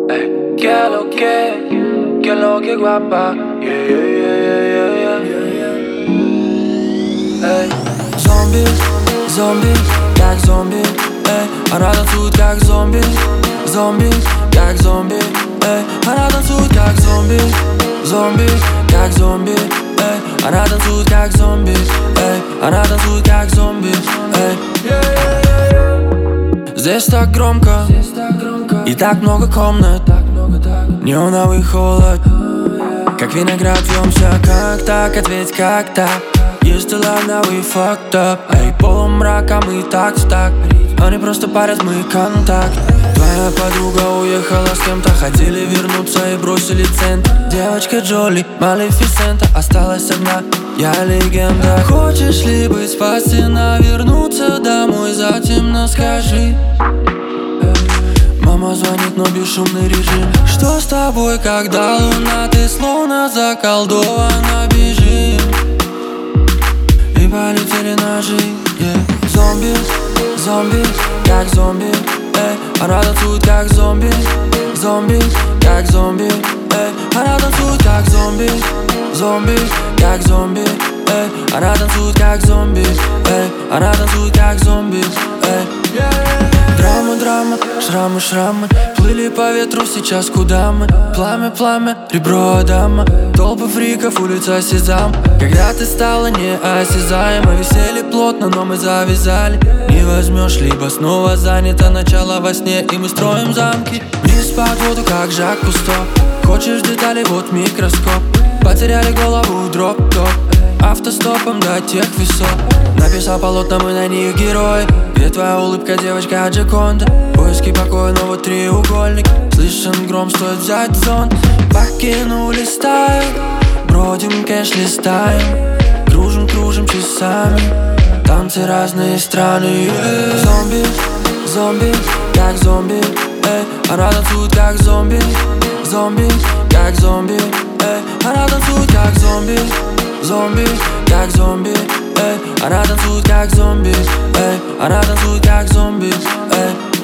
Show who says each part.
Speaker 1: Ey, que lo que guapa. Yeah, yeah, yeah, yeah, yeah. Ey. Зомби, как зомби, эй. Она танцует как зомби, как зомби, эй. Она танцует как зомби, как зомби, эй. Она танцует как зомби, эй. Она танцует как зомби, эй. Здесь так громко, и так много комнат, неоновый холод. Как виноград вьемся, как так, ответь, как так. Есть ты ладно, we fucked up. Эй, полумрак, а мы так в так. Они просто парят, мы контакт. Твоя подруга уехала с кем-то, хотели вернуться и бросили цент. Девочка Джоли, Малефисента, осталась одна, я легенда. Хочешь ли быть спасена, вернуться домой, затемно скажи. Мама звонит, но бесшумный режим. Что с тобой, когда луна, ты словно заколдована, бежим. И полетели ножи, yeah. Зомби, как зомби, эй. Она танцует как зомби, как зомби, эй. Она танцует как зомби, как зомби, эй. Она танцует как зомби, эй. Она танцует как зомби, эй. Драма, шрамы плыли по ветру, сейчас куда мы? Пламя, ребро Адама. Толпы фриков, улица Сезам. Когда ты стала неосязаема, висели плотно, но мы завязали. Не возьмешь, либо снова занято. Начало во сне, и мы строим замки. Вниз под воду, как Жак Кусто. Хочешь детали, вот микроскоп. Потеряли голову, дроп-топ. Автостопом до тех весов. Написал полотна, мы на них герои. Где твоя улыбка, девочка Джаконда? Поиски покоя, но вот треугольник. Слышен гром, стоит взять зонт. Покинули стаю, бродим, кэш листаем. Кружим часами. Танцы разные страны, Зомби, как зомби, эй. Она танцует как зомби, как зомби, эй. Она танцует как зомби, как зомби, эй. Она танцует как зомби, эй. Она танцует как зомби, эй.